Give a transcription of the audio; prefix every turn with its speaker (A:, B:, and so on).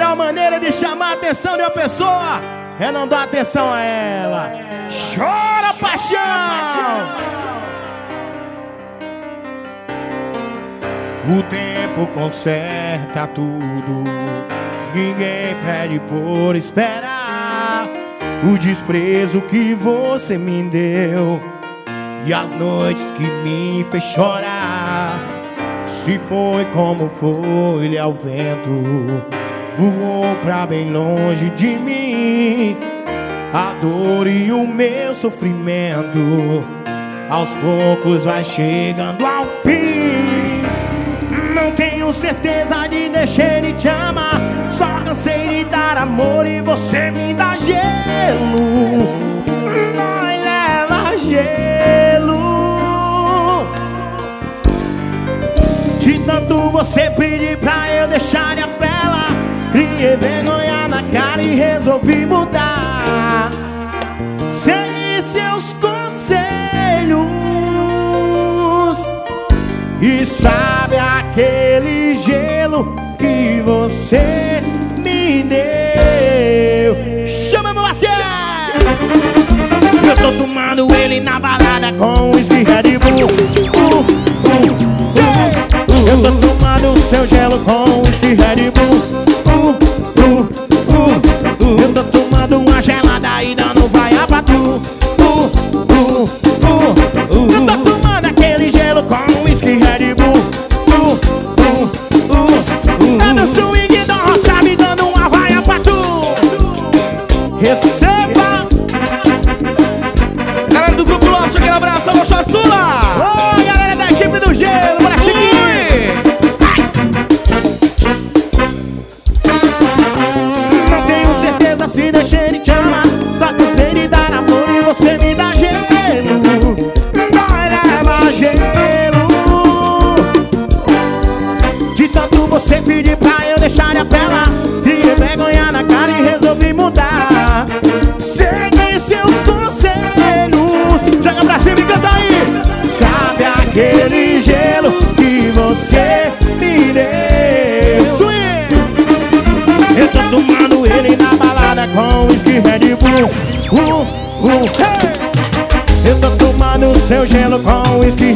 A: melhor maneira de chamar a atenção de uma pessoa é não dar atenção a ela. Chora, paixão! O tempo conserta tudo, ninguém pede por esperar. O desprezo que você me deu e as noites que me fez chorar. Se foi como foi ao vento, voou pra bem longe de mim. A dor e o meu sofrimento aos poucos vai chegando ao fim. Não tenho certeza de deixar de te amar, só cansei de dar amor e você me dá gelo. Vai levar gelo. De tanto você pedir pra eu deixar de apelar, criei vergonha na cara e resolvi mudar. Segui seus conselhos e sabe aquele gelo que você me deu. Chama meu até! Eu tô tomando ele na balada com whisky Red Bull. Eu tô tomando o seu gelo com whisky Red Bull. Eu tô tomando uma gelada e dando vaia pra tu. Eu tô tomando aquele gelo com whisky Red Bull. Tá no swing da roça me dando uma vaia pra tu. Receba!
B: Galera do Grupo Lopes, aquele abraço, alô, Chassula!
A: Oi, galera da equipe do gelo, bora seguir! Não tenho certeza se deixei de te amar, só cansei de dar amor e você me dá gelo. Vai levar gelo. De tanto você pedir pra eu deixar de apelar, criei vergonha na cara e resolvi mudar. Segui seus conselhos. Joga pra cima e canta aí. Sabe aquele gelo que você me deu? Swing! Eu tô tomando ele na balada com whisky Red Bull. Hey! Eu tô tomando o seu gelo com whisky